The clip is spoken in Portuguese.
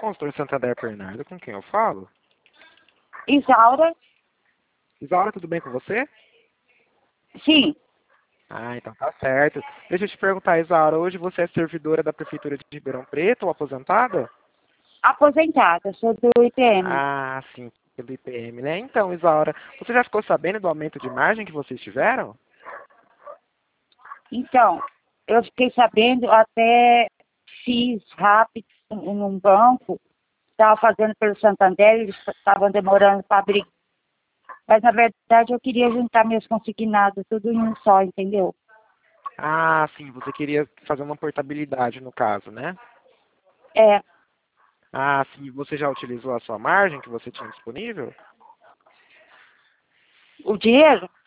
consultor Santander Bernardo, com quem eu falo? Isaura? Isaura, tudo bem com você? Sim. Ah, então tá certo. Deixa eu te perguntar, Isaura, hoje você é servidora da Prefeitura de Ribeirão Preto ou aposentada? Aposentada, sou do IPM. Ah, sim, pelo IPM, né? Então, Isaura, você já ficou sabendo do aumento de margem que vocês tiveram? Então, eu fiquei sabendo, até fiz rápido num banco, estava fazendo pelo Santander, eles estavam demorando para abrir. Mas, na verdade, eu queria juntar meus consignados tudo em um só, entendeu? Ah, sim, você queria fazer uma portabilidade no caso, né? É, Ah, sim, você já utilizou a sua margem que você tinha disponível? o dinheiro?